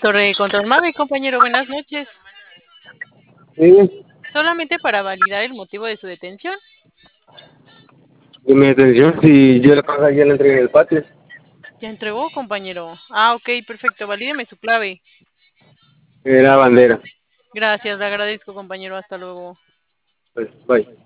Torre de Control Mave, compañero, buenas noches. Sí, Solamente para validar el motivo de su detención. y mi atención, si yo la caja ya la entregué en el patio, Ya entregó, compañero. Ah, ok, perfecto. Valídeme su clave. era bandera. Gracias, le agradezco, compañero. Hasta luego. Pues, bye.